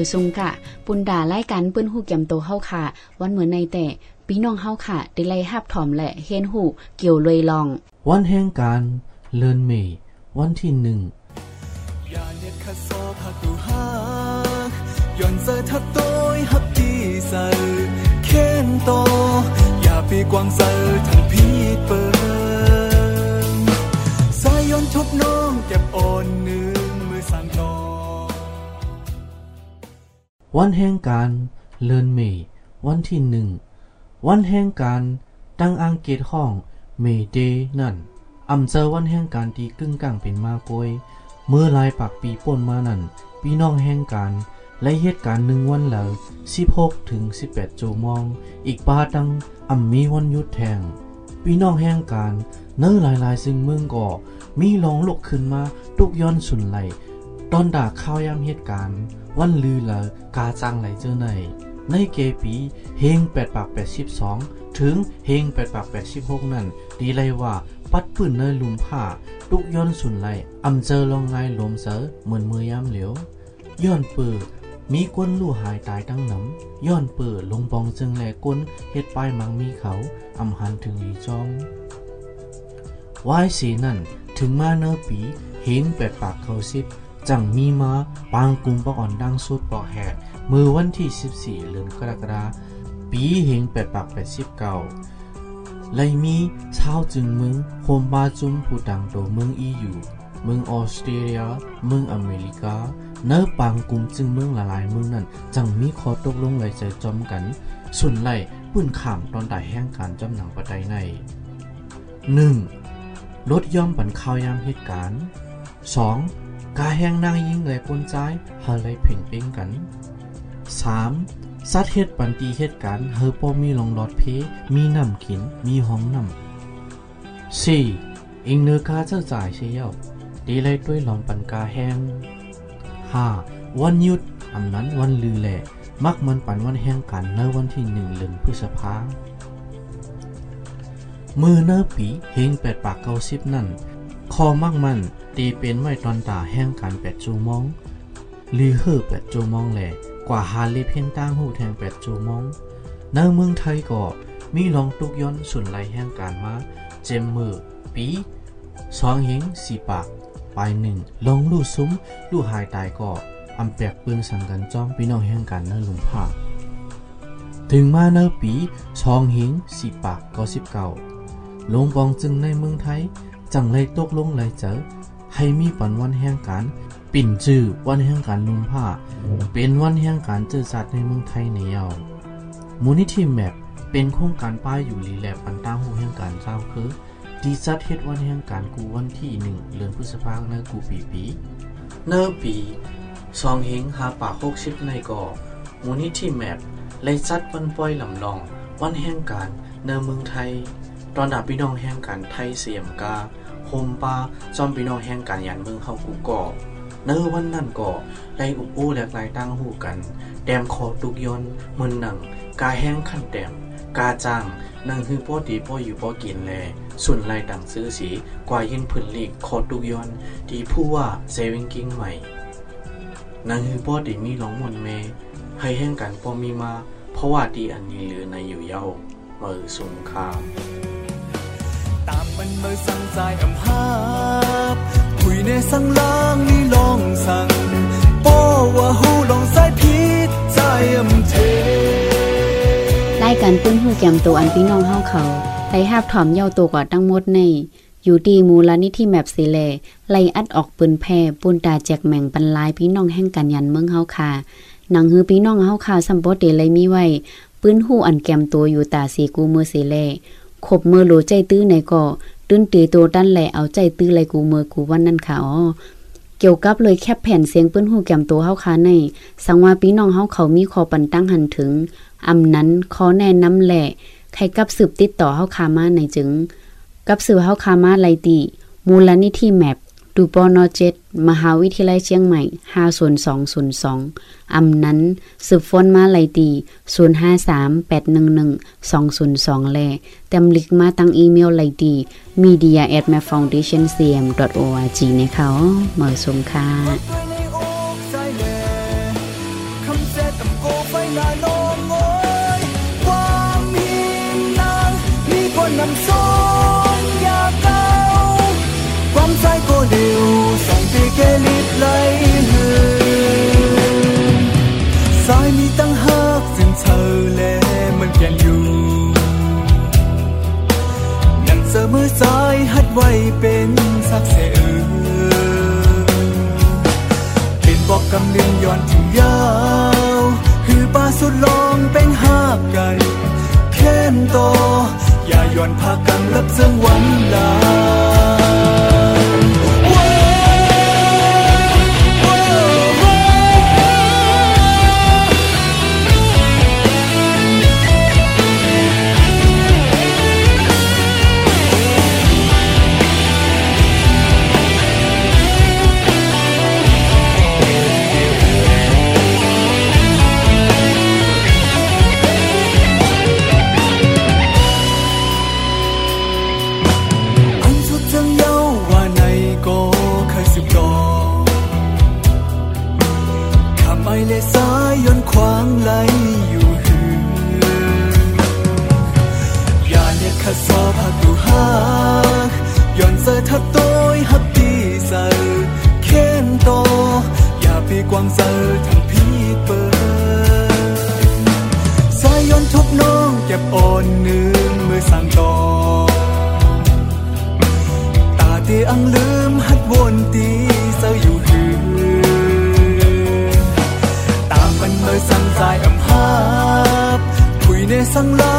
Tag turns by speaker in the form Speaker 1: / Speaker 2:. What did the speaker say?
Speaker 1: ซุงกะปุนดาไล่กันเปิ้นฮู้แก่มโตเฮาค่ะวันเหมือนในแต่พี่น้องเฮาค่ะได้ไล่ฮับถอมและเฮียนฮู้เกี่ยวเลยลอง
Speaker 2: วันแห่งการเลินเมย์วันที่1
Speaker 3: อย่าเน็ดคาโซพักดูฮักย้อนเจอทับโต้ยฮับกี่เซอเค้นโตอย่าปีกวางเซอทั้งพีดเปิงสายย้อนทุบน้องเก็บอ่อนนึงมือสั่งจอ
Speaker 2: วันแห่งการเลินเมย์วันที่1วันแห่งการตั้งอังกฤษห้องเมเดนั่นเจอวันแห่งการที่กึ่งกลางเป็นมาโกยเมื่อหลายปักปีป่นมานั่นพี่น้องแห่งการและเหตุการณ์1วันแล้ว16ถึง18ชั่วโมงอีกปาดังมีวันหยุดแทงพี่น้องแห่งการเนื้อหลายๆซึ่งเมืองก็มีลองลุกขึ้นมาตุกย้อนสุนไหลตอนด่าข้าวยามเหตุการณ์วันลือละกาจังไหลเจอในเกปีเฮง882ถึงเฮง886นั่นดีเลยว่าปัดปืนในลุมผ้าตุกย้อนสุนไหลเจอลองไงลมเสอเหมือนมือยามเหลียวย้อนเปิดมีก้นลู่หายตายตั้งน้ำย้อนเปิดลงปองจึงแลก้นเฮ็ดป้ายมังมีเขาหันถึงลีจอมวายสีนั่นถึงมาเนอปีเฮง880จังมีมาปางกุมปะอ่อนดังสุดปอกแหกมือวันที่14เดือนกรกฎาคมปีเฮง889ไลมีชาวจึงเมืองโฮมบาจุมผู้ดังโตเมืองEUเมืองออสเตรเลียเมืองอเมริกาเนื้อปางกุมจึงเมืองหลายๆเมืองนั้นจังมีข้อตกลงไหลใจจอมกันส่วนไหลปืนข่ามตอนได้แห่งการจำหนังประไดใน 1. ลดย่อมปันข้าวยามเหตุการณ์ 2. กาแห่งนางยิงไหลปนใจหาไหลเพ่งเป้งกัน 3. สัตว์เหตุปันตีเหตุการณ์เฮอป้อมีลองหลอดเพมีน้ำกินมีห้องน้ำ 4. อิงเนื้อกาเจ้าจ่ายเชี่ยวดีไล่ด้วยลองปันกาแห้ง 5. วันหยุดนั้นวันลือแหละมักมันปันวันแห่งกันในวันที่1เดือนพฤษภาคมมือเนื้อปีเฮง890นั่นคอมักมันตีเป็นไว้ตอนตาแห่งกัน8ชั่วโมงลือเฮอ8ชั่วโมงแหละกว่าหาเลเพียงตั้งหูแทง8ชั่วโมงในเมืองไทยก็มีลองตุกย้อนสุนไหลแห่งการมาเจมมือปี2เฮง4ปากปลาย1ลองลู่ซุ้มลู่หายตายก็แปกปืนสั่งกันจ้อมพี่น้องแห่งกันเนื้อลุมผ้าถึงมาเนื้อปี2เฮง4ปาก99ลงปองจึงในเมืองไทยจังเลยตกลงเลยเจอให้มีปันวันแห่งการปิ่นจื้อวันแห่งการลุมผ้าเป็นวันแห่งการเจอสัตว์ในเมืองไทยในยาวมูลนิธิแมปเป็นโครงการป้ายอยู่รีแลบปันตั้งหูแห่งการเจ้าคือดีจัดเฮ็ดวันแห่งการกูวันที่1เดือนพฤษภาคมในกูปีเนื้อปี2เฮง5ปาก60ในก่อมูลนิธิแมปเลยจัดวันปล่อยลำลองวันแห่งการในเมืองไทยตอนดับพี่น้องแห่งการไทยเสียมกาโฮมปาจอมพี่น้องแห่งการยันเมืองเข้ากูก่อเนื้อวันนั่นก่อไล่อุบอู้และไล่ตั้งหูกันแดมคอตุกย้อนเมืองหนังกาแห้งขันแดมกาจังนังฮือป้อดีป้ออยู่ป้อกินแลส่วนไล่ดังซื้อสีกว่ายินพื้นลีกคอตุกย้อนดีผู้ว่าเซวิงกิ้งใหม่นังฮือป้อดีมีหลงมนเมให้แห่งกันป้อมีมาเพราะว่าดีอันนี้หรือในอยู่เย้ามือสงคราม
Speaker 3: ตามมันมือสั่งใจหาบคุยในสั่งล้างนี่ลองสั่งป้อว่าหูลองสายพิษใจเท
Speaker 1: ได้กันปื้นหูแก้มตัวอันพี่น้องเฮาเขาไล่ฮับถอมเย้าตัวกว่าตั้งหมดในอยู่ดีมูลนิธิแมปสิแลไล่อัดออกปืนแพร่ปุนตาแจกแม่งบรรลายพี่น้องแห่งกันยันเมืองเฮาค่ะหนังฮือพี่น้องเฮาค่ะซัมบ่ได้เลยมีไว้ปืนหูอันแก้มตัวอยู่ตาสีกูมือสิแลขบมือโหลใจตื้อในก่อตื้นตีโตดันแหละเอาใจตื้อไหลกูมือกูวันนั้นค่ะเกี่ยวกับเลยแคบแผ่นเสียงปืนหูแก้มตัวเฮาค่ะในสังว่าพี่น้องเฮาเขามีขอปันตั้งหันถึงนั้นขอแนะนำแหละใครกับสืบติดต่อเฮาคามาในจึงกับสืบเฮาคามาไลติมูลนิธิแมปดูปน7มหาวิทยาลัยเชียงใหม่50202นั้นสืบฟอนมาไลติ0538112002แลแต้มลิกมาตั้งอีเมลไลติ media@mapfoundationcm.org นะคะเมื่อสงค่ะ
Speaker 3: ไว้เป็นสักเสือเป็นบอกกำเนิดย้อนถึงยาวคือป่าสุดลองเป็นหากไก่แค้นโตอย่าย้อนพากันรับเสื่องวันลาเลสายย้อนขวางไหลอยู่หืออย่าเรียกข้าซอพักดูฮักย้อนเสอทับโต้ยฮับดีเสอเค้นโตอย่าไปกวางเสอทั้งพี่เปิดสายย้อนทุกน้องเก็บอ่อนหนึ่งเมื่อสั่งต่อตาเตอังลืมฮัดวนตีเสออยู่หือมันเมื่อสั่งใจอำหาบคุยในสั่งลา